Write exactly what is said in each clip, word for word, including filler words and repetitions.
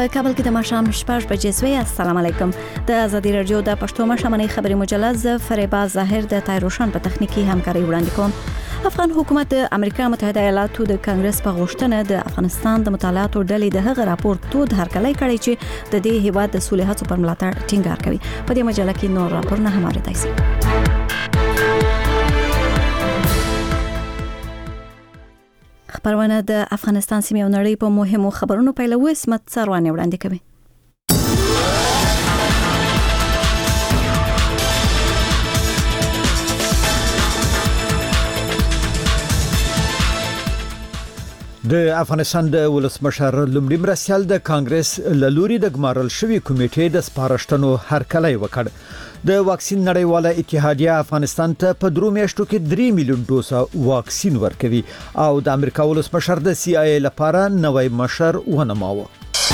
په کابل کې د ماښام شپږ بجې سوی. السلام علیکم. د ازادي رادیو د پښتو ماښامنۍ خبري مجلس فریبا ظاهر د تایروشان په تخنیکی همکاري وړاندې کوم. افغان حکومت د امریکا متحده ایالاتو د کانګرس په غوښتنه د افغانستان د مطالعاتو ډلې د هغه راپور تود هرکلی کړی چې د دې هیواد د سولې هڅو پر ملاتړ ټینګار کوي. په دې مجله کې نور راپورونه هم اورېدای شئ. خبرونه د افغانستان سیمې او نړۍ په مهمو خبرونو پیلوي. اسمت سروانه وړاندې کوي. د افغانستان د ولسمشر لومړي مرستیال د کانګرس له لوري د ګمارل شوی کمیټې د سپارښتنو هرکلی وکړ. د واکسین نړیواله اتحادیه افغانستان ته په درو میاشتو کې درې میلیون ډوزه واکسین ورکوي او د امریکا ولسمشر د سی آی ای لپاره نوی مشر ونماوه.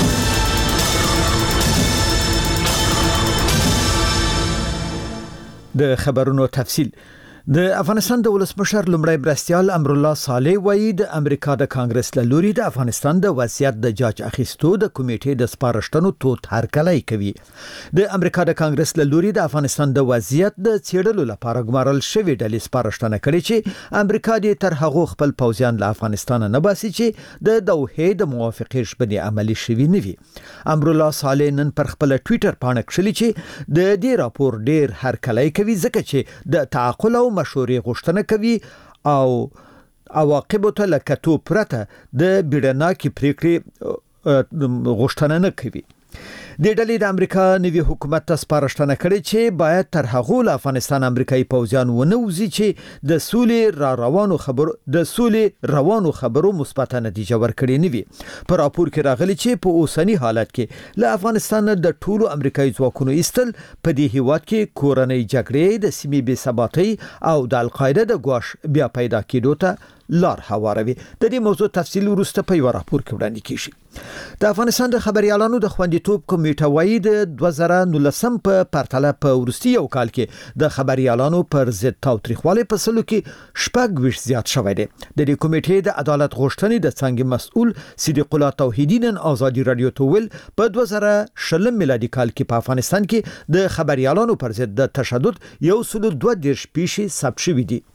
د خبرونو تفصیل. د افغانستان د ولسمشر لومړی مرستیال امرالله صالح وایي د امریکا د کانګرس له لوري د افغانستان د وضعیت د جاج اخیستو د کمیټې د سپارښتنو تود هرکلی کوي. د امریکا د کانګرس له لوري د افغانستان د وضعیت د څېړلو لپاره ګمارل شوی ډلې سپارښتنه کړې چې امریکا دې تر هغه خپل پوځیان له افغانستان نه باسي چې د دوحې د موافقې ژبني عملی شوی نه وي. امرالله صالح نن پر خپل ټوئیټر پاڼه کښلي چې د دې راپور ډیر هرکلی کوي ځکه چې د تعقل او مشورې غوښتنه کوي او عواقب ته لکتو پرته د بیړناکې پریکړې غوښتنه نه کوي. د ډلې د امریکا نوي حکومت ته سپارښتنه کړې چې باید تر هغه له افغانستان امریکایي پوځیان ونوځي چې د سولې را روانو خبرو د سولې روانو خبرو مثبت نتیجه ورکړي نه وي. په راپور کې راغلي چې په اوسنی حالت کې له افغانستان د ټولو امریکایي ځواکونو ایستل په دې هیواد کې کورنۍ جګړې د سیمې بې ثباتۍ او د القاعده د ګواښ بیا پیدا کېدو ته لار هواروي. د دې موضوع تفصیل وروسته په یو راپور کې وړاندې کیږي. د افغانستان د خبريالانو د خوندیتوب کمیټه وايي د دوه زره نولسم په پرتله په وروستي یو کال کې د خبريالانو پر ضد تاوتریخوالی په سلو کې شپږ ویشت زیات شوی دی. د دې کمیټې د عدالت غوښتنې د څنګه مسؤل صدیق الله توحیدی نن ازادي رادیو ته ویل په دوه زره شلم میلادي کال کې په افغانستان کې د خبريالانو پر ضد د تشدد یو سلو دوه دیرش پیښې ثبت شوې دي.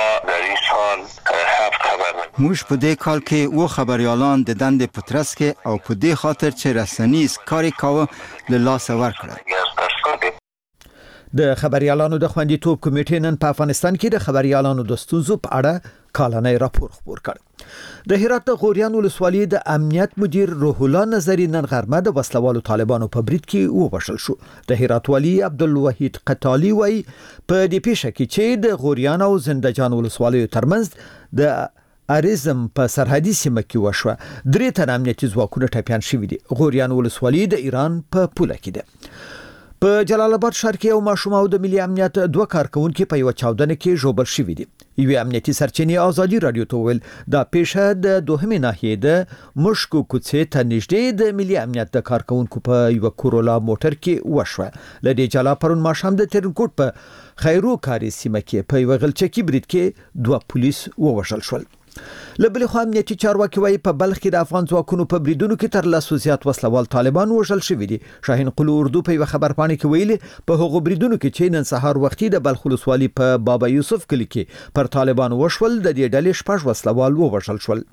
موږ په دې کال کې و خبريالان د دندې په ترڅ کې او په دې خاطر چې رسنیز کاری کاوه له لاسه ورکړل. د خبريالانو د خوندیتوب کمیټې نن په افغانستان کې د خبريالانو د ستونزو په اړه کالنۍ راپور خپور کړ. د هرات د غوریان ولسوالۍ د امنیت مدیر روح الله نظری نن غرمه د وسلوالو طالبانو په برید کې ووژل شو. د هرات والی عبدالوحید قطالي وایي په دې پیښه کې چې د غوریان او زندجان ولسوالیو ترمنځ د اریزم په سرحدي سیمه کې وشوه. درې تن امنیتي ځواکونه ټپیان شوي دي. غوریان ولسوالۍ د ایران په پوله کې ده. په جلال آباد ښار کې یو ماشوم او د ملي امنیت دوه کارکونکو په یو چاودنه کې ژوبل شوي دي. یوې امنیتي سرچینې ازادي رادیو ته ویل دا پیښه د دوهمې ناحیې د مشکو کوڅې ته نږدې د ملي امنیت د کارکونکو په یو کورولا موټر کې وشوه. له دې جلا پرون ماښام د ترنکوټ په خیرو کاری سیمه کې په یو غلچکي برید کې دوه پولیس ووژل شول. له بلې خوا امنیتي چارواکي وایي په بلخ کې د افغان ځواکونو په بریدونو کې تر لسو زیات وسلوال طالبان وژل شوي دي. شاهین قلو اردو په یو خبرپاڼه کې ویلي په هغو بریدونو کې چې نن سهار وختي د بلخ ولسوالۍ په بابا یوسف کلي کې پر طالبان وشول د دې ډلې شپږ وسلوال ووژل شول.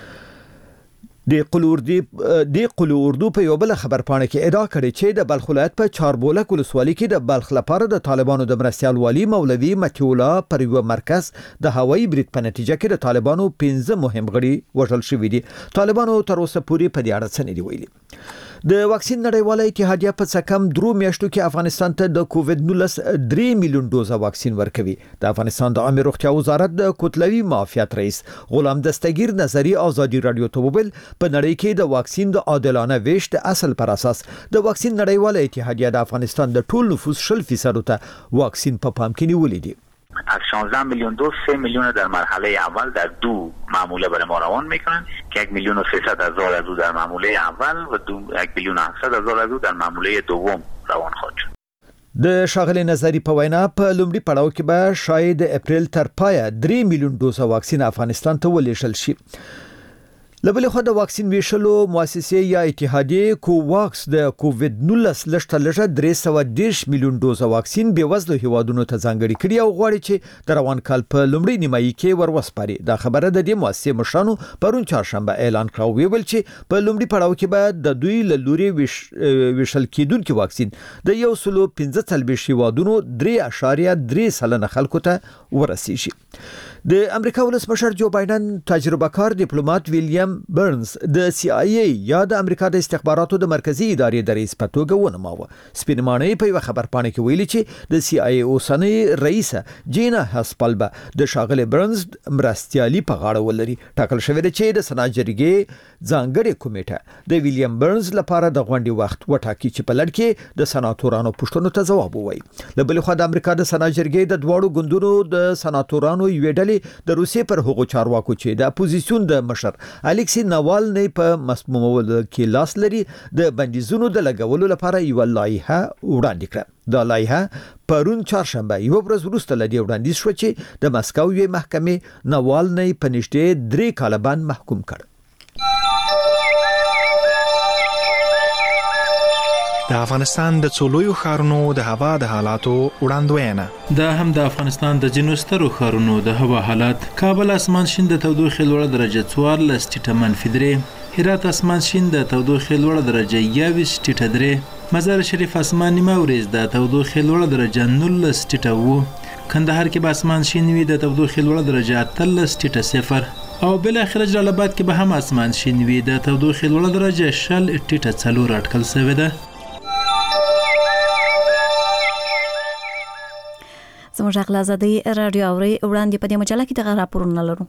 د قلو اردو د قلو اردو په یو بل خبرپاڼه کې ادعا کړې چې د بلخ ولایت په چاربولک ولسوالۍ کې د بلخ لپاره د طالبانو د مرستیال والی مولوي متیولا پر یو مرکز د هوایي برید په نتیجه کې د طالبانو پنځه مهم غړي وژل شوي دي. طالبانو تر اوسه پورې په دې اړه څه نه دي ویلي. د واکسین نړیواله اتحادیه په څه کم درو میاشتو کې افغانستان ته د کووډ نولس درې میلیون ډوزه واکسین ورکوي. د افغانستان د عامه روغتیا وزارت د کتلوي معافیت رئیس غلام دستگیر نظری ازادي رادیو ته ویل په نړۍ کې د واکسین د عادلانه ویش د اصل پر اساس د واکسین نړیواله اتحادیه د افغانستان د ټول نفوس شل فیصد ته واکسین په پام کې نیولې دي. از شانزده میلیون دوز سه میلیون در مرحله اول در دو معموله برای ما روان میکنن که یک میلیون و سیصد هزار از او در معموله اول و دو یک میلیون و هفتصد هزار از او در معموله دوم روان خواهد شد. د شاغلي نظری په وینا په لومړي پړاو کې به شاید اپریل تر پایه درې میلیون ډوزه واکسین افغانستان ته ولېږل شي. لبل خو د واکسین ویشلو مؤسسه یا اتحادیه کوواکس د کووید نولس لشته لږه درې سوه دېرش میلیون ډوزه واکسین به وزله هیوادونو ته ځانګړي کړي او غواړي چې د روان کال په لومړۍ نیمایي کې وروسپاري. دا خبره د دې مؤسسې مشرانو پرون چهارشنبه اعلان کړ، ویل چې په لومړي پړاو کې به د دوی له لوري ویش ویشل کېدونکو واکسین د یو سلو پنځه څلوېښت هیوادونو درې اعشاریه درې سلنه خلکو ته ورسیږي. د امریکا ولسمشر جو بایدن تجربه کار ډیپلوماټ ویلیام برنز د سی آی ای یا د امریکا د استخباراتو د مرکزی ادارې د رئیس په توګه ونوماوه. سپینمانه په یو خبرپاڼه کې ویلي چې د سی آی ای اوسنۍ رئیسه جینا هاسپالبا د شاغله برنز مرستيالي په غاړه ولري. ټاکل شوی دی چې د سنا جرګې ځانګړې کمیټه د ویلیام برنز لپاره د غونډې وخت وټاکي چې په لړ کې د سناتورانو پوښتنو ته ځواب ووایي. له بل خوا د امریکا د سنا جرګې د دواړو ګوندونو د سناتورانو یوې ډلې د روسیې پر هغو چارواکو چې د اپوزیسیون د مشر الکسی ناوالنی په مسمومولو کې لاس لري د بندیزونو د لګولو لپاره یو لایحه وړاندې کړه. دا لایحه پرون چهارشنبه یو ورځ وروسته له دې وړاندیز شو چې د مسکو یوې محکمې ناوالنی په نږدې درې کاله باندې محکوم کړ. د افغانستان د څولویو ښارونو د هوا د حالاتو وړاندوینه. دا هم د افغانستان د ځینو سترو ښارونو د هوا حالات: کابل اسمان شین د تودوخې لوړه درجه څوارلس ټیټه منفي درې، هرات اسمان شین د تودوخې لوړه درجه یوویشت ټیټه درې، مزار شریف اسمان نیمه ورځ د تودوخې لوړه درجه نولس ټیټه اووه، کندهار کې به اسمان شین وي د تودوخې لوړه درجه اتلس ټیټه صفر، او بل اخر جلال آباد کې به هم اسمان شین وي د تودوخې لوړه درجه شل ټیټه څلور اټکل شوې ده. زموږ غلا زدي رادیو اوري وړاندې په دې مجله کې د راپورونه لرو.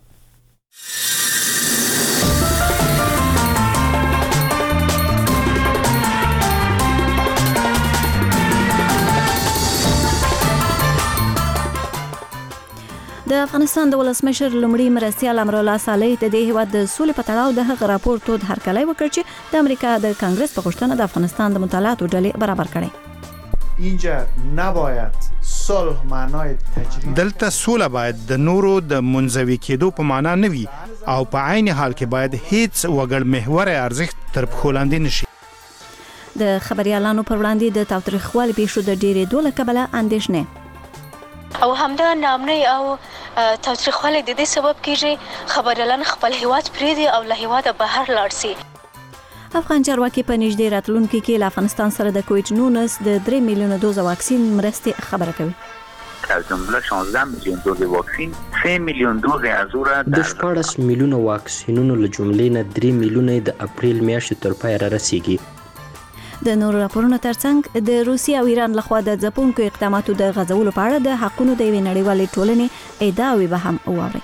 د افغانستان د ولسمشر لومړي مرستیال امرالله صالح د دې هیواد د سولې په تړاو د هغه راپور تود هرکلی وکړ چې د امریکا د کانګرس په غوښتنه د افغانستان د مطالعاتو ډلې برابر کړي. اینجا نباید صلح معنای تجربه دلته سوله باید د نورو د منزوي کېدو په معنا نه وي او په عین حال کې باید هیڅ وګړ محور ارزښت تر پښو لاندې نشي. د خبريالانو پر وړاندې د تاوتریخوالي پیښو د ډېرېدو له کبله اندېښنې او همدا نامنۍ او تاوتریخوالی د دې سبب کېږي خبريالان خپل هیواد پرېږدي او له هیواده بهر لاړ شي. افغان چارواکي په نږدې راتلونکي کې له افغانستان سره د کووید نولس د درې میلیونه دوزه واکسین مرستې خبره کوي. از جمله شانزده میلیون دوز واکسین، سه میلیون دوز از او را د شپاړس میلیونه واکسینونو له جملې نه درې میلیونه د اپریل میاشتې تر پایه را رسیږي. د نورو راپورونو ترڅنګ د روسیې او ایران لخوا د ځپونکو اقداماتو د غځولو په اړه د حقونو د یوې نړیوالې ټولنې ادعاوې به هم واورئ.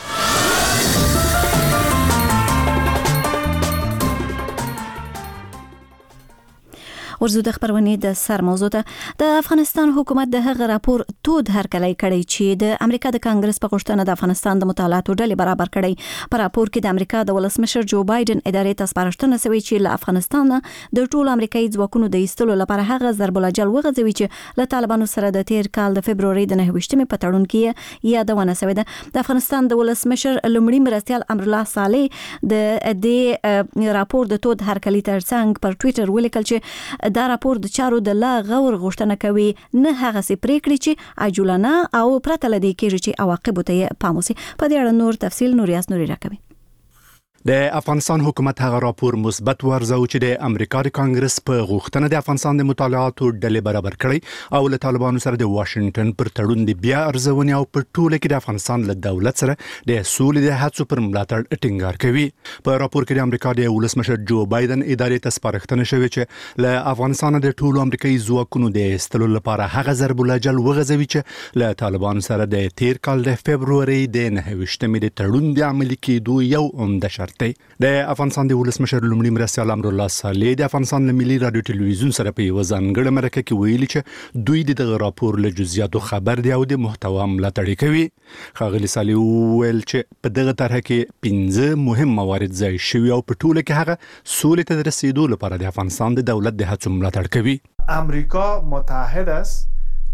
ورزو د خبرونې د سر موضوع ته د افغانستان حکومت د هغه راپور تود هرکلی کړی چې د امریکا د کانګرس په غوښتنه د افغانستان د مطالعاتو ډلې برابر کړي. په راپور کې د امریکا د ولسمشر جو بایدن ادارې ته سپارښتنه شوې چې له افغانستان د ټولو امریکایي ځواکونو د ایستلو لپاره هغه ضرب الاجل وغځوي چې له طالبانو سره د تیر کال د فبروري د نهه ویشتمې په تړون کې یادونه شوې ده. د افغانستان د ولسمشر لومړي مرستیال امرالله صالح د دې راپور د تود هرکلی ترڅنګ پر ټوئیټر ولیکل چې دا راپور د چارو د لا غور غوښتنه کوي، نه هغه سي پریکړې چې عاجلانه او پرته لدی کېږي چې عواقب ته پام وشي. په دې اړه نور تفصیل نوریاس نوري راکوي. د افغانستان حکومت هغه راپور مثبت ورزو چې د امریکا د کانګرس په غوښتنه د افغانستان د مطالعاتو ډلې برابر کړي او له طالبانو سره د واشنگټن پر تړون د بیا ارزونې او په ټوله کې د افغانستان له دولت سره د سولې د هڅو پر ملاتړ ټینګار کوي. په راپور کې د امریکا د ولسمشر جو بایدن ادارې ته سپارښتنه شوې چې له افغانستان د ټولو امریکایي ځواکونو د ایستلو لپاره هغه ضرب الاجل وغځوي چې له طالبانو سره د تیر کال د فبروري د نهه ویشتمې د تړون د عملي کېدو یو عمده شرط دی. د افغانستان د ولسمشر لومړي مرستیال امرالله صالح د افغانستان له ملي رادیو ټلویزیون سره په یو ځانګړي مرکه کې ویلي چې دوی د دغه راپور له جزئیاتو خبر دي او د محتوا ملاتړ کوي. ښاغلي صالح ویل چې په دغه طرح کې پنځه مهم موارد ځای شوي او په ټوله کې هغه سولې ته د رسیدو لپاره د افغانستان د دولت د هڅو ملاتړ کوي. امریکا متحد است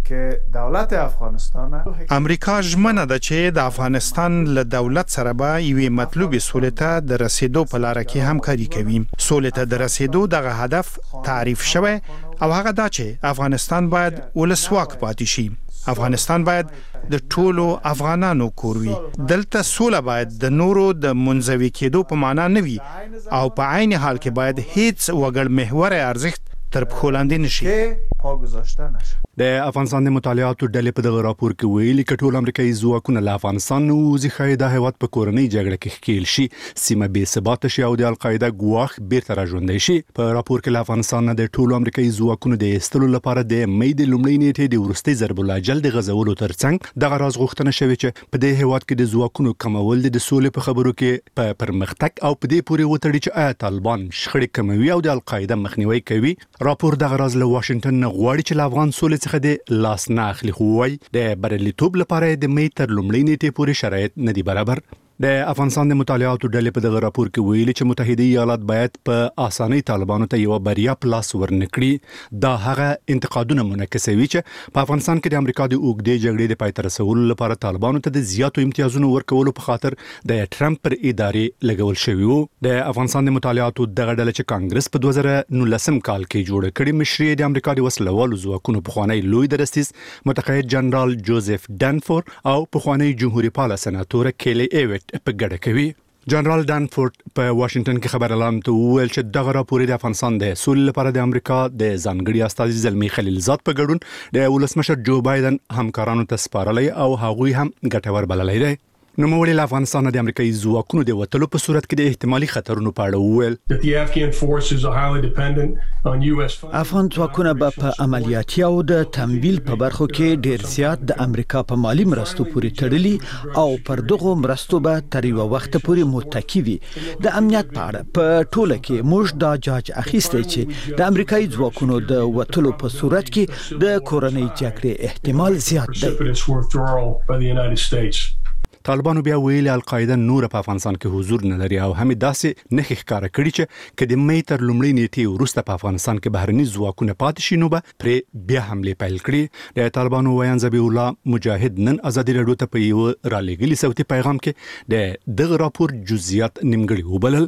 که دولت افغانستان امریکا ژمنه ده چې د افغانستان له دولت سره به یوې مطلوبې سولې ته د رسیدو په لاره کې همکاري کوي. سولې ته د رسیدو دغه هدف تعریف شوی او هغه دا چې افغانستان باید ولسواک پاتې شي. افغانستان باید د ټولو افغانانو کور وي. دلته سوله باید د نورو د منزوي کېدو په معنا نه وي او په عین حال کې باید هیڅ وګړ محور ارزښت تر پښو لاندې نشي. پا گذاشته نشه. د افغانستان د مطالعاتو ډلې په دغه راپور کې ویلي چې ټول امریکایي ځواکونه له افغانستان ووځي ښایي د هیواد په کورنۍ جګړه کې ښکېل شي، سیمه بې ثباته شي او د القاعده ګواښ بیرته راژوندی شي. په راپور کې له افغانستان نه د ټولو امریکایي ځواکونو د ایستلو لپاره د مې د لومړۍ نیټې د وروستي ضرب الاجل د غځولو ترڅنګ دغه راز غوښتنه شوې چې په دې هیواد کې د ځواکونو کمول د سولې په خبرو کې په پرمختګ او په دې پورې وتړي چې آیا طالبان شخړې کموي او د القاعده مخنیوي کوي. راپور دغه راز له واشنگټن نه غواړي چې له افغان سولې څخه د لاس نه اخلي، خو وايي د بریالیتوب لپاره د مې تر لومړۍ نیټې پورې شرایط نه دي برابر. د افغانستان د مطالعاتو ډلې په دغه راپور کې ویلي چې متحده ایالات باید په اسانۍ طالبانو ته یو بریا پلاس ورنکړي. دا هغه انتقادونه منعکسوي چې په افغانستان کې د امریکا د اوږدې جګړې د پای ته رسولو لپاره طالبانو ته د زیاتو امتیازونو ورکولو په خاطر د ټرمپ پر ادارې لګول شوی وو. د افغانستان د مطالعاتو دغه ډله چې کانګرس په دوه زره نولسم کال کې جوړ کړي مشري د امریکا د وسلوالو ځواکونو پخوانی لوی درستیز متقاعد جنرال جوزف ډانفور او پخوانی جمهوریت پاله سناتور کیلی ایوټ په ګډه کوي. جنرال ډانفورد په واشنگټن کې خبر اعلان ته وویل چې دغه راپور د افغانستان د سولې لپاره د امریکا د ځانګړي استازي زلمی خلیلزاد په ګډون د ولسمشر جو بایدن همکارانو ته سپارلی او هغوی هم ګټور بللی دی. نو موږ له افغانستان د امریکایي ځواکونو د وټلو په صورت کې د احتمالي خطرونو په اړه وویل. افغان ځواکونه به په عملیاتي او د تمویل په برخو کې ډیر زیات د امریکا په مالی مرستو پورې تړلي او پر دغه مرستو به تر یو وخت پورې متکی وي. د امنیت په اړه په ټوله کې موږ دا جاج اخیستی چې د امریکایي ځواکونو د وټلو په صورت کې د کورنۍ جګړې احتمال زیات دی. طالبانو بیا ویلي القاعده نور په افغانستان کې حضور نه لري او هم داسې نه ښکاره کړي چې کله د مې تر لومړۍ نیټې وروسته په افغانستان کې بهرني ځواکونه پاتې شي نو به پرې بیا حمله پیل کړي. د طالبانو ویان ذبیح الله مجاهد نن ازادي رادیو ته په یو رالېږلي صوتي پیغام کې د دغه راپور جزئیات نیمګړي وبلل.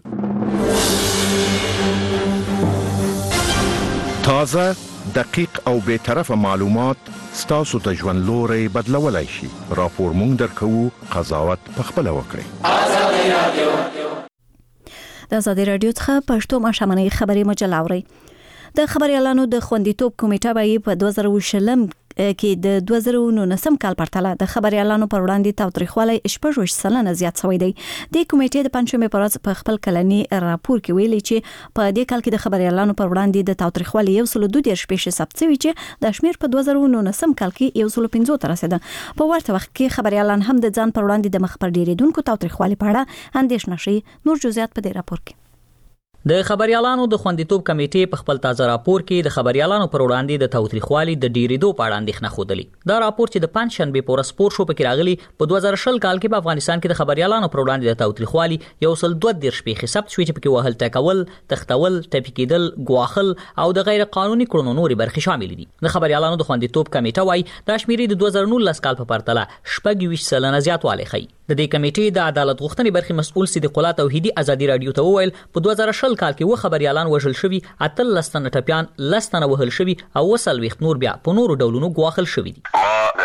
تازه دقیق او به طرفه معلومات ستاسو ته ژوند لوري بدلولای شي. راپور مونږ درکو، قضاوت په خپل وکړئ. آزادي رادیو د آزادي رادیو څخه پښتو ماشومانه خبري مجله اوري. د خبريالانو د خوندیتوب کمیټه به په دوه زره شلم کې د دوه زره نولسم کال پرتله د خبريالانو پر وړاندې تاوتریخوالی شپږ سلنه زیات شوی دی. د کمیټې د پنځمې پر ورځ په خپل کلني راپور کې ویلي چې په دې کال کې د خبريالانو پر وړاندې د تاوتریخوالی یو سل دوه دیرش پیښې ثبت شوي چې د شمیر په دوه زره نولسم کال کې یو سل پنځه ته رسیده. په ورته وخت کې خبريالان هم د ځان پر وړاندې د مخ پر ډیریدونکو تاوتریخوالی په اړه اندېښنه شي. نور جزئیات په دې راپور کې. د خبريالانو د خوندیتوب کمیټې په خپل تازه راپور کې د خبريالانو پر وړاندې د تاوتریخوالي د ډیریدو په اړه اندېښنه خوده. دا راپور چې د پنځشنبه په ورځ سپور شو پکې راغلی په دوه زره شل کال کې په افغانستان کې د خبريالانو پر وړاندې د تاوتریخوالي یو سل دوه دیرش پیښې ثبت شوې چې پکې وهل ټکول، تختول، ټپي کېدل، ګواښل او د غیر قانوني کړنو نورې برخې شامل دي. د خبريالانو د خوندیتوب کمیټه وايي دا شمیرې د دوه زره نولس کال په پرتله شپږ ویشت سلنه زیاتوالی ښيي. د دې کمیټې د عدالت غوښتنې برخې مسؤل صدیق الله توحیدي ازادي رادیو ته وویل په دوه زره شل کال کې و خبريالان وژل شوي، اتل لستنه ټپيان لستنه وهل شوي او وسلويخت نور بیا په نورو ډولونو ګواښل شوي دي.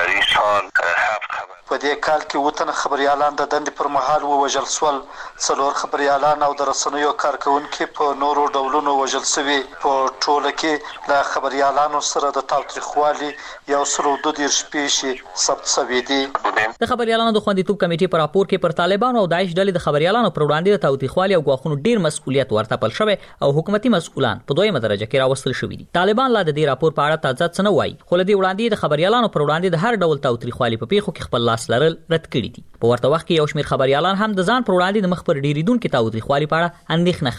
په دې کال کې وطن خبريالان د دندې پر مهال ووژل سول، څلور خبريالان او د رسنیو کارکونکو په نورو ډولونو وژل شوي. په ټوله کې له خبريالانو سره د تاوتریخوالي یو سل دوه دیرش پیښې ثبت شوي دي. د خبريالانو د خوندیتوب کمیټې په راپور کې پر طالبانو او داعش ډلې د خبريالانو پر وړاندې د تاوتریخوالي او غواخونو ډیر مسؤلیت ورته پل شوی او حکومتي مسؤلان په دویمه درجه کې راوستل شوي دي. طالبان لا د دې راپور په اړه تازه څه نه وایي، خو لدی وړاندې د خبريالانو پر وړاندې د هر ډول تاوتریخوالي په پیښو کې خپل لاس لرل رد کړي دي. په ورته وخت کې یو شمېر خبريالان هم د ځان پر وړاندې د مخ پر ډیریدونکو تاوتریخوالي په اړه اندېښنه ښيي.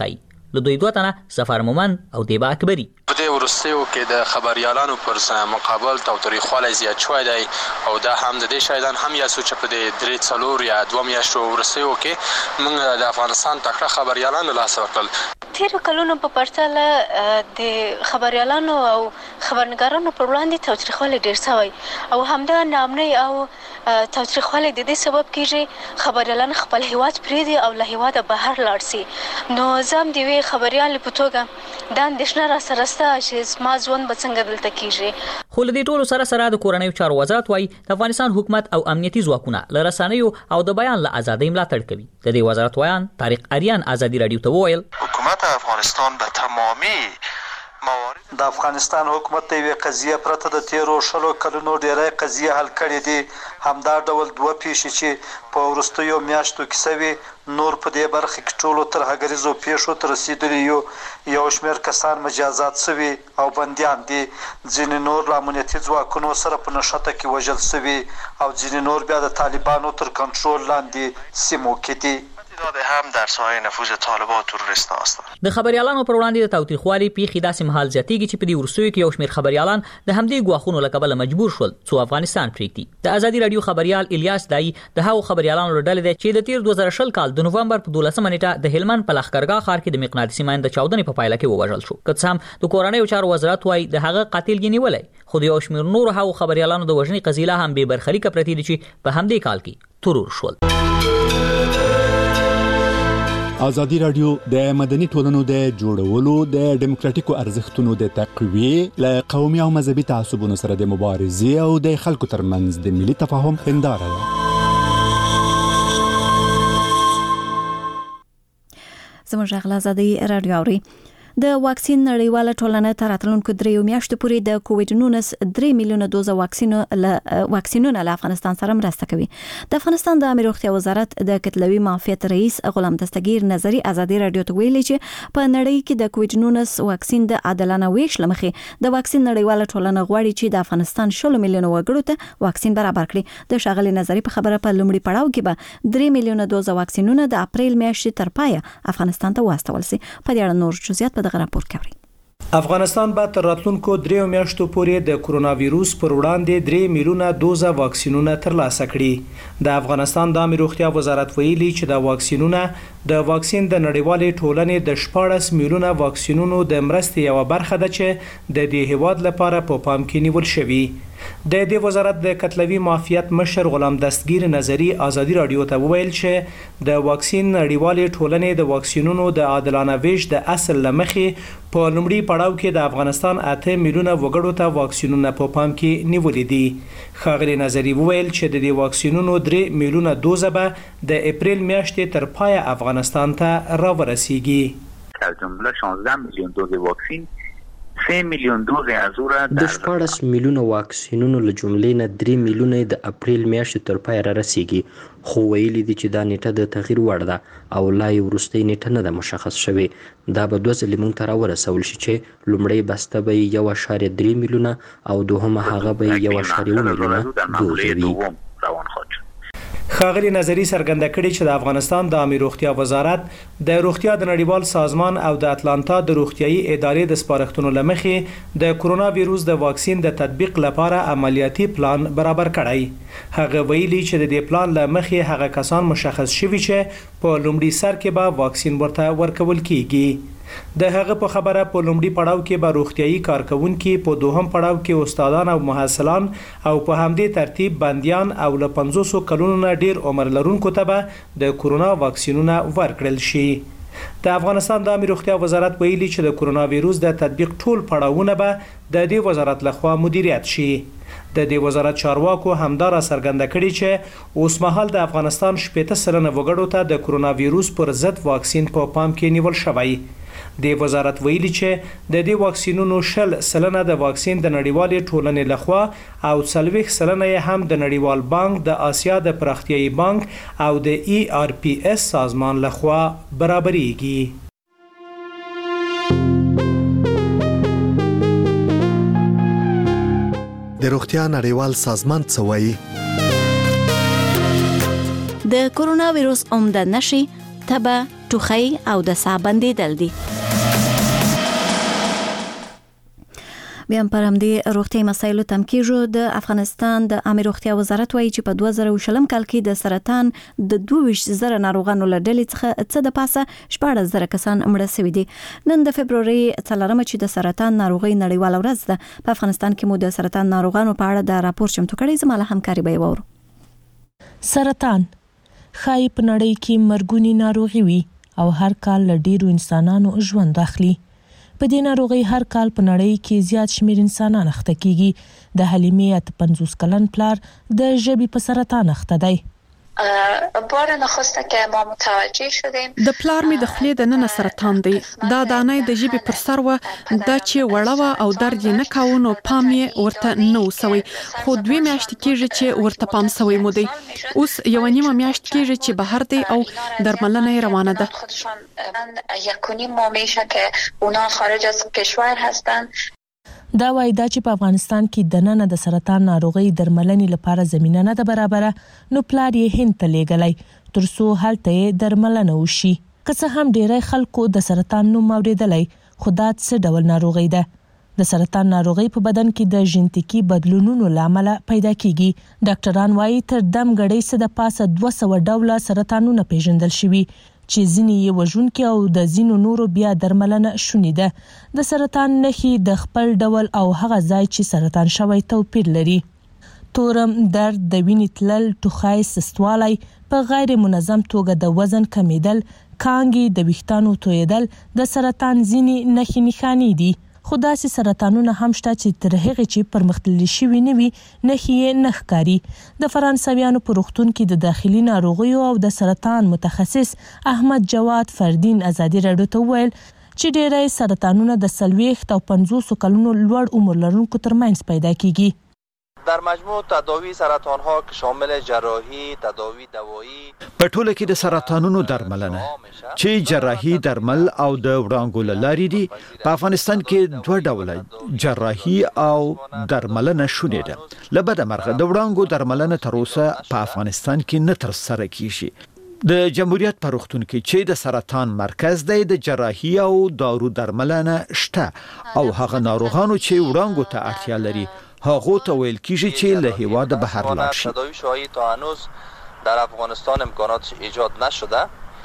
له دوی دوه تنه سفر مومند او دیبا اکبری. په دې ورستیو کې د خبريالانو پر مقابل تاوتریخوالی زیات شوی دی او دا هم د دې شایدان هم یا سوچ په دې درې څلور یا دوه میاشتو ورستیو کې موږ د افغانستان تکړه خبريالانو لاس ورکړل. تیر کلونو په پرتله د خبريالانو او خبرنګارانو پر وړاندې تاوتریخوالی ډیر شوی او همدا نامنۍ او تاوتریخوالی د دې سبب کیږي خبريالان خپل هیواد پریږدي او له هیواده بهر لاړ شي. نو زم دی وی خبريال په توګه دا اندېښنه را سره سته چې ما ژوند به څنګه دلته کیږي. خو له دې ټولو سره سره د کورنیو چارو وزارت وايي د افغانستان حکومت او امنیتي ځواکونه له رسنیو او د بیان له ازادۍ ملاتړ کوي. د دې وزارت ویان طارق اریان ازادي رادیو ته وویل حکومت افغانستان به تمامي د افغانستان حکومت د یوې قضیه پرته د تیرو شلو کلونو ډیری قضیه حل کړې دي. همدا ډول دوه پیښې چې په وروستیو میاشتو کې سوي نور په دې برخه کې ټولو تر هغریزو پیښو ته رسیدلي یو یو شمېر کسان مجازات سوي او بندیان دي. ځینې نور له امنیتي ځواکونو سره په نښته کې وژل سوي او ځینې نور بیا د طالبانو تر کنټرول لاندې سیمو کې دي. هم در سایه نفوذ طالبان تروریست هستند. د خبريالانو پر وړاندې د تاوتریخوالي پیښې داسې مهال زیاتېږي چې په دې ورسوي کې یو شمېر خبريالان د همدې ګواښونو له کبله مجبور شول څو افغانستان پرېږدي. د ازادي رادیو خبريال الیاس دای د هغو خبريالانو له ډلې دی چې د تیر دوه زره شل کال د نوومبر په دولسمه نیټه د هلمند په لښکرګاه ښار کې د مقناطیسي ماین د چاودنې په پایله کې ووژل شو. که څه هم د کورنیو چارو وزارت وايي د هغه قاتل یې نیولی، خو د یو شمېر نورو هغو خبريالانو د وژنې قضیه هم بې برخلیکه پرتې دي چې په همدې کال کې ترور شول. ازادي رادیو د مدني ټولنو د جوړولو د ډیموکراتیکو ارزښتونو د تقویې له قومي او مذهبي تعصبونو سره د مبارزې او د خلکو ترمنځ د ملي تفاهم هنداره ده. زموږ غلا ازادي رادیو اوري. د واکسین نړیواله ټولنه تر راتلونکو دریو میاشتو پورې د کووډ نولس درې میلیونه دوزه واکسینو له واکسینونه له افغانستان سره مرسته کوي. د افغانستان د عامه روغتیا وزارت د کتلوي معافیت رئیس غلام دستگیر نظری ازادي رادیو ته ویلي چې په نړۍ کې د کووډ نولس واکسین د عادلانه ویش لمخې د واکسین نړیواله ټولنه غواړي چې د افغانستان شل میلیونه وګړو ته واکسین برابر کړي. د شاغلي نظری په خبره په لومړي پړاو کې به درې میلیونه دوزه واکسینونه د اپریل میاشتې تر پایه افغانستان ته واستول شي. په دې اړه نور جزئیات په دغه راپور کې افغانستان به تر راتلونکو دریو میاشتو پورې د کرونا ویروس پر وړاندې درې میلیونه دوزه واکسینونه ترلاسه کړي. د افغانستان د عامه روغتیا وزارت ویلي چې دا واکسینونه د واکسین د نړیوالې ټولنې د شپاړس میلیونه واکسینونو د مرستې یو برخه ده چې د دې هیواد لپاره په پام کې نیول شوی. د دې وزارت د کتلوي معافیت مشر غلام دستگیر نظری ازادي رادیو ته وویل چې د واکسین نړیوالې ټولنې د واکسینونو د عادلانه ویش د اصل لمخې په لومړي پړاو کې د افغانستان اته میلیونه وګړو ته واکسینونه په پام کې نیولې دي. ښاغلي نظری وویل چې د دې واکسینونو درې میلیونه دوزه به د اپریل میاشتې تر پایه افغانستان ته راورسیږي. از جمله شانزده میلیون دوز واکسین سه میلیون دوز از او را د شپاړس میلیونه واکسینونو له جملې نه درې میلیونه د اپریل میاشتې تر پایه را رسیږي. خو ویلي دي چې دا نیټه د تغییر وړ ده او لا یې وروستۍ نیټه نه ده مشخص شوې. دا به دوه ځلې موږ ته راورسول شي چې لومړی بسته به یو اعشاریه درې میلیونه او دوهمه هغه به یو اعشاریه اووه میلیونه دوزه وي. ښاغلي نظری څرګنده کړې چې د افغانستان د عامه روغتیا وزارت د روغتیا د نړیوال سازمان او د اتلانتا د روغتیايي ادارې د سپارښتنو لمخې د کرونا ویروس د واکسین د تطبیق لپاره عملیاتي پلان برابر کړی. هغه ویلي چې د دې پلان لمخې هغه کسان مشخص شوي چې په لومړي سر کې به واکسین ورته ورکول کیږي. د هغه په خبره په لومړي پړاو کې به روغتيایي کارکونکو په دوهم پړاو کې استادان او محصلان او په همدې ترتیب بنديان او له پنځوس کلونو نه ډیر عمر لرونکو ته به د کرونا واکسینونه ورکړل شي. د افغانستان د عامه روغتیا وزارت ویلي چې د کرونا ویروس د تطبیق ټول پړاوونه به د دې وزارت لخوا مدیریت شي. د دې وزارت چارواکو همدارا څرګنده کړي چې اوس مهال د افغانستان شپږ سلنه وګړو ته د کرونا ویروس پر ضد واکسین په پام کې نیول شوی. د وزارت ویلي چې د دې واکسینونو شل سلنه د واکسین د نړیوالې ټولنې لخوا او څلوېښت سلنه یې هم د نړیوال بانک د آسیا د پراختیايي بانک او د ای آر پی اس سازمان لخوا برابرېږي. د روغتیا نړیوال سازمان څه وایي؟ د کرونا ویروس عمده نښې تبه، ټوخی او د ساه بندیدل دي. بیا پر همدې روغتي مسایلو تم کیږي. د افغانستان د عامه روغتیا وزارت وایي چې په دوه زره وشلم کال کې د سرطان د دوه ویشت زره ناروغانو له ډلې څخه څه د پاسه شپږ زره کسان مړه شوي دي. نن د فبروري څلورمه چې د سرطان ناروغي نړیواله ورځ ده، په افغانستان کې مو د سرطان ناروغانو په اړه د راپور چمتو کړی. زموږ همکاري به وورو. سرطان خای په نړۍ کې مرګونی ناروغي وي او هر کال له ډیرو انسانانو ژوند اخلي. په دې ناروغي هر کال په نړۍ کې زیات شمیر انسانان اخته کیږي. د حلیمې اته پنځوس کلن پلار د ژبې په سرطان اخته دی. بار نخسته که ما متوجه شدیم د پلار می د خولې د نن سرطان دی. دا دانه د ژبې پر سر و، دا چې وړه او درد نه کاوه نو پام یې ورته نه وسوي، خو دوی میاشتې کېږي چې ورته پام سوی مو دی. اوس یو نیمه میاشت کېږي چې بهر دی او درملنه روانه ده. یکونی ما میشه که اونا خارج از کشور هستن. دا وایي دا چې په افغانستان کې د نن د سرطان ناروغي درملنې لپاره زمينه نه ده برابره، نو پلار یې هند ته لیږلی ترڅو هلته یې درملنه وشي. که څه هم ډیری خلکو د سرطان نوم اوریدلی، خو دا څه ډول ناروغي ده؟ د سرطان ناروغي په بدن کې د ژنټیکي بدلونونو له امله پیدا کیږي. ډاکټران وایي تر دم غړۍ څخه د پاسه دوه سوه ډوله سرطانونه پیژندل شوي چې ځینې یې وژونکي او د ځینو نورو بیا درملنه شونې ده. د سرطان نښې د خپل ډول او هغه ځای چې سرطان شوی توپیر لري. تورم، درد، د وینې تلل، ټوخی، سستوالی، په غیر منظم توګه د وزن کمیدل، کانګې، د ویښتانو تویدل د سرطان ځینې نښې نښانې دي. خو داسې سرطانونه هم شته چې تر هغې چې پرمختللي شوي نه وي نښې یې نه ښکاري. د فرانسویانو په روغتون کې د داخلي ناروغیو او د سرطان متخصص احمد جواد فردین ازادي راډیو ته وویل چې ډیری سرطانونه د څلوېښت او پنځوسو کلونو لوړ عمر لرونکو ترمنځ پیدا کیږي. در مجموع تداوی سرطان ها که شامل جراحی، تداوی دوایی، په ټوله کې د سرطانونو درملنه چې جراحي درمل او د وړانګو له لارې دي، په افغانستان کې دوه ډوله جراحي او درملنه شونې ده. له بده مرغه د وړانګو درملنه تر اوسه په افغانستان کې نه ترسره کیږي. د جمهوریت په روغتون کې چې د سرطان مرکز دی، د جراحي او دارو درملنه شته او هغه ناروغانو چې وړانګو ته اړتیا لري هغه ته ویل کیږي چې له هیواده بهر لاړ شي. تداوی شاهی تا هنوز در افغانستان امکانات ایجاد نشده.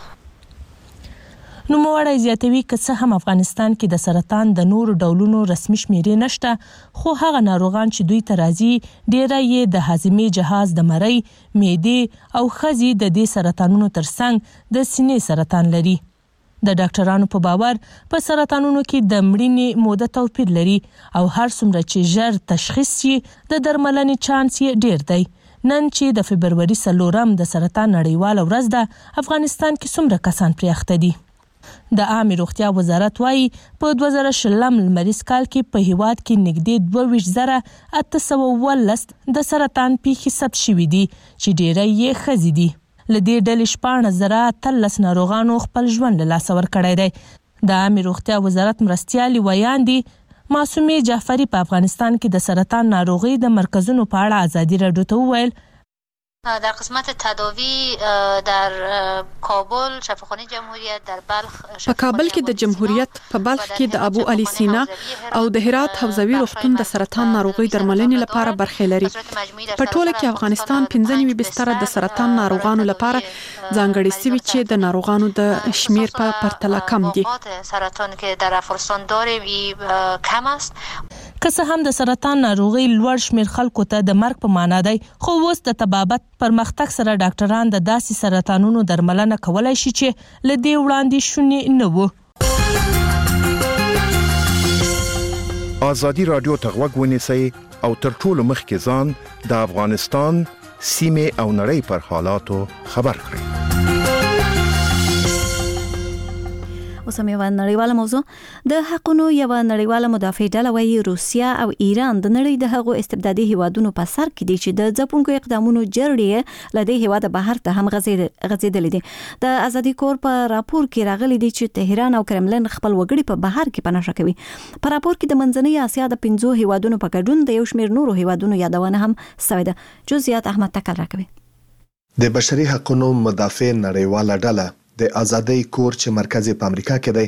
نوموړی زیاتوي که څه هم افغانستان کې د سرطان د نورو ډولونو رسمي شمیرې نشته، خو هغه ناروغان چې دوی ته راځي ډیری یې د هاضمې جهاز د مرۍ، معدې او ښځې د دې سرطانونو ترڅنګ د سینې سرطان لري. د ډاکټرانو په باور په سرطانونو کې د مړینې موده توپیر لري او هر څومره چې ژر تشخیص شي د درملنې چانس یې ډیر دی. نن چې د فبروري څلورم د سرطان نړیواله ورځ ده، افغانستان کې څومره کسان پرې اخته دي؟ د عامه روغتیا وزارت وایي په دوه زره شلم لمریز کال کې په هیواد کې نږدې دوه ویشت زره اته سوه اوولس د سرطان پیښې ثبت شوي دي چې ډیری یې ښځې دي. له دې ډلې شپاړس زره اتلس ناروغانو خپل ژوند له لاسه ورکړی دی. د عامه روغتیا وزارت مرستیال ویاندې معصومې جعفری په افغانستان کې د سرطان ناروغي د مرکزونو په اړه ازادي راډیو ته وویل در قسمت تداوی در کابل شفاخانه جمهوریت، در بلخ په کابل کې د جمهوریت، په بلخ کې د ابو علي سینا او د هرات حوزوي روغتون د سرطان ناروغي درملنې لپاره برخې لري. په ټوله کې افغانستان پنځه نوي بستره د سرطان ناروغانو لپاره ځانګړي سوي چې د ناروغانو د شمیر په پرتله کم دي. سرطان که در افغانستان داریم کم است. که څه هم د سرطان ناروغي لوړ شمیر خلکو ته د مرګ په معنا دی، خو اوس د طبابت پرمختګ سره ډاکټران د داسې سرطانونو درملنه کولای شي چې له دې وړاندې شونې نه وو. ازادي راډیو ته غوږ ونیسئ او تر ټولو مخکې ځان د افغانستان سیمې او نړۍ پر حالاتو خبر کړئ. اوس هم یوه نړیواله موضوع. د حقونو یوه نړیواله مدافع ډله وایي روسیه او ایران د نړۍ د هغو استبدادي هیوادونو په سر کې دي چې د ځپونکو اقدامونو جرړې له دې هیواده بهر ته هم غځېدلې دي. د ازادي کور په راپور کې راغلي دي چې تهران او کرملن خپل وګړي په بهر کې پناه کوي. په راپور کې د منځنۍ اسیا د پنځو هیوادونو په ګډون د یو شمېر نورو هیوادونو یادونه هم شوې ده. جزئیات احمد تکل راکوي. د بشري حقوقو مدافع نړیواله ډله د ازادۍ کور چې مرکز په امریکا کې دی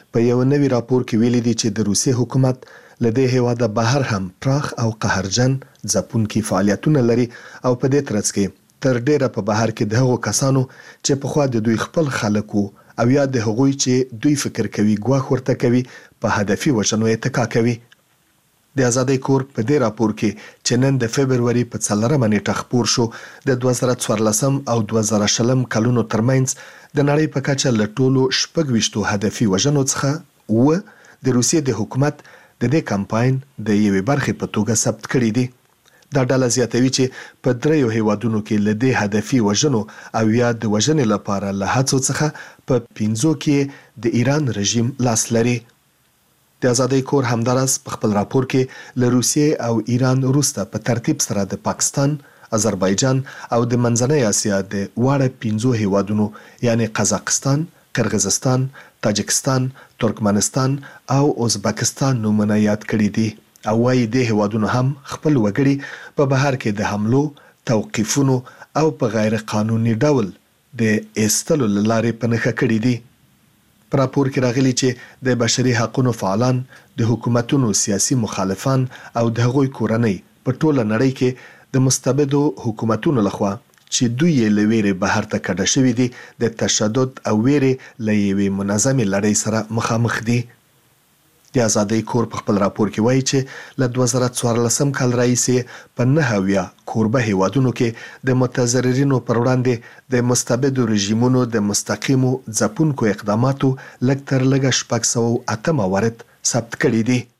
په یو نوي راپور کې ویلي دي چې د روسیې حکومت لدې هیواده بهر هم پراخ او قهرجن ځپونکي فعالیتونه لري او په دې ترڅ کې تر ډیره په بهر کې د هغو کسانو چې په خوا د دوی خپل خلکو او یا د هغوی چې دوی فکر کوي ګواښ ورته کوي په هدفي وژنو اتکا کوي. د آزادۍ کور په دې راپور کې چې نن د فبروري په څلورمه نیټه خپور شو د دوه زره څوارلسم او دوه زره شلم کلونو ترمنځ د نړۍ په کچه له ټولو شپږ ویشتو هدفي وژنو څخه و د روسیې د حکومت د دې کمپاین د یوې برخې په توګه ثبت کړي دي. دا ډله زیاتوي چې په دریو هیوادونو کې له دې هدفي وژنو او یا د وژنې لپاره له هڅو څخه په پنځو کې د ایران رژیم لاس لري. د آزادۍ کور همدارس په خپل راپور کې له روسیې او ایران وروسته په ترتیب سره د پاکستان، آذربایجان او د منځنۍ اسیا د واړه پنځو هیوادونو یعنی قزاقستان، قرغیزستان، تاجکستان، ترکمنستان او ازبکستان نومونه یاد کړي دي او وايي د هیوادونو هم خپل وګړي په بهر کې د حملو، توقیفونو او په غیر قانوني ډول د ایستلو لارې په نښه کړي دي. په راپور کې راغلي چې د بشري حقوقو فعالان، د حکومتونو سیاسي مخالفان او د هغوی کورنۍ په ټوله نړۍ کې د مستبدو حکومتونو لخوا چې دوی یې له ویرې بهر ته کډه شوي دي د تشدد او ویرې له یوې منظمې لړۍ سره مخامخ دي. د آزادۍ کور په خپل راپور کې وایي چې له دوه زره څوارلسم کال راهیسې په نهه اویا کوربه هیوادونو کې د متضررینو پر وړاندې د مستبدو رژیمونو د مستقیمو ځپونکو اقداماتو لږ تر لږه شپږ سوه اته موارد ثبت کړي دي.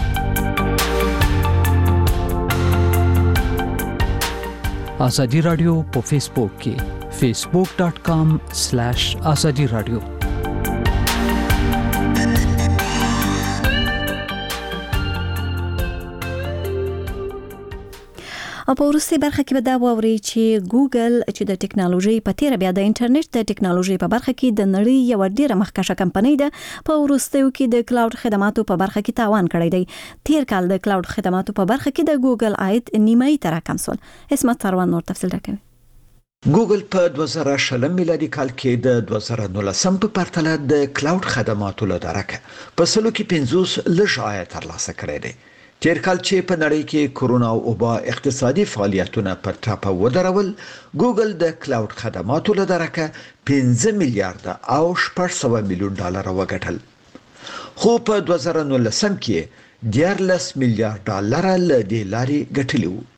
آزادی رادیو په فیسبوک کې فیسبوک ډاٹ کام سلیش آزادی رادیو. او په وروستي برخه کې به دا واوري چې ګوګل چې د ټکنالوژي په تیر بیا د انټرنیټ د ټکنالوژي په برخه کې د نړۍ یو ډیره مخکښه کمپنۍ ده په وروستیو کې د کلاود خدماتو په برخه کې تاوان کړی دی. تیر کال د کلاود خدماتو په برخه کې د ګوګل عاید نیمایي تر کم شول. اسمت تروان نور تفصیل راکوي. ګوګل په دوه زره شلم میلادي کال کې د دوه زره نولسم په پرتله د کلاود خدماتو له درکه په سلو کې پنځوس لږ عاید ترلاسه کړی دی. تیر کال چې په نړۍ کې کرونا او وبا اقتصادي فعالیتونه پر ټاپه ودرول، ګوګل د کلاود خدماتو له درکه پنځه میلیارډ او شپږ سوه میلیون ډالر وګټل. خو په دوه زره نولسم کې دیارلس میلیارډ ډالر له دې لارې ګټلي وو.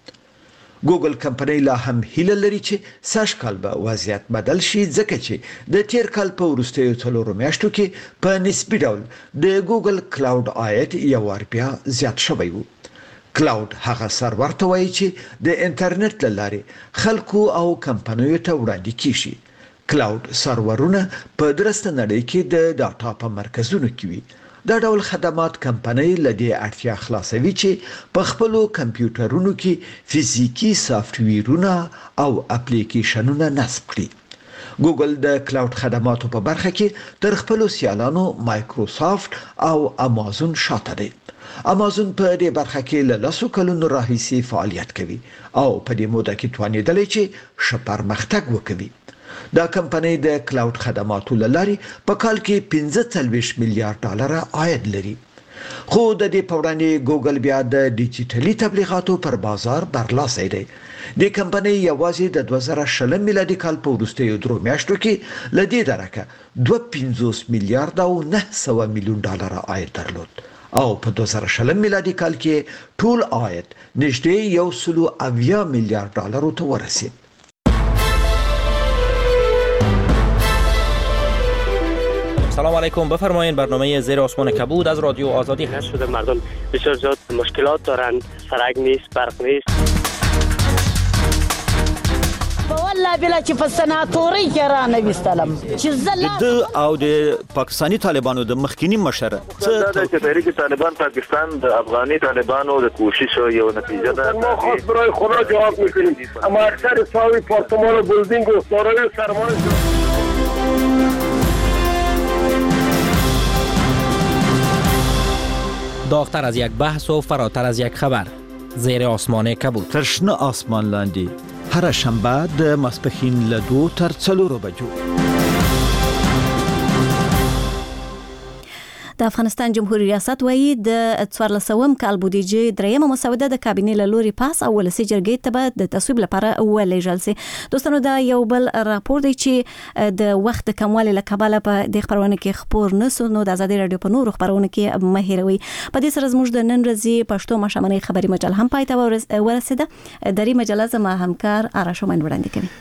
ګوګل کمپنۍ لا هم هیله لري چې سږ کال به وضعیت بدل شي، ځکه چې د تیر کال په وروستیو څلورو میاشتو کې په نسبي ډول د ګوګل کلاود عاید یو وار بیا زیات شوی وو. کلاود هغه سرور ته وایي چې د انټرنیټ له لارې خلکو او کمپنیو ته وړاندې کیږي. کلاود سرورونه په درسته نړۍ کې د ډاټا په مرکزونو کې وي. دا ډول خدمات کمپنۍ له دې اړتیا خلاصوي چې په خپلو کمپیوټرونو کې فزیکی سافټویرونه او اپلیکیشنونه نصب کړي. ګوګل د کلاود خدماتو په برخه کې تر خپلو سیالانو مایکروسافت او امازون شاته دی. امازون په دې برخه کې له لسو کلونو راهیسې فعالیت کوي او په دې موده کې توانیدلی چې ښه پرمختګ وکړي. دا کمپنۍ د کلاود خدماتو له لارې په کال کې پنځه څلوېښت میلیارډ ډالر عاید لري. خو د دې په وړاندې ګوګل بیا د ډیجیټلي تبلیغاتو پر بازار برلاسی دی. د کمپنۍ یوازې د دوه زره شلم میلادي کال په وروستیو درو میاشتو کې له دې درکه دوه پنځوس میلیارډ او نه سوه میلیون ډالر عاید درلود او په دوه زره شلم میلادي کال کې ټول عاید نږدې یو سلو اویا میلیارډ ډالرو ته ورسید. سلام علیکم، بفرمایید. برنامه زیر آسمان کبود از رادیو آزادی هست. شده مردم بسیار زیاد مشکلات دارند، سرک نیست، برق نیست. والله بلا چې په سناتوري کې را نوستلم چې زله د او د پاکستانی طالبانو د مخکینی مشر څه د تحریک طالبان پاکستان د افغاني طالبانو د کوشش یو نتیجه ده. ما خاص برای خدا جواب میکنیم، اما اکثر ساوی پارتمان بلدینگ و سارای سرمان داغتر از یک بحث و فراتر از یک خبر. زیر آسمان کبود. ترشنه آسمان لاندې هر شنبه د ماسپښین له دوه تر څلورو بجو. د افغانستان جمهوریت ریاست وایي د څوارلسم کال بودیجه دریمه مسوده د کابینې له لوري پاس او ولسی جرګې ته به د تصویب لپاره ولېږل شي. دوستانو دا یو بل راپور دی چې د وخت کموالي له کبله په د خبرونه کې خبر نسو نو د ازادي رادیو په نورو خبرونه کې مهیروي. په دې سره زموږ د نن ورځې پښتو ماشومانه خبري مجله هم پای ته ورسیده. دری مجله زما همکار آراشو من وړاندې کوي.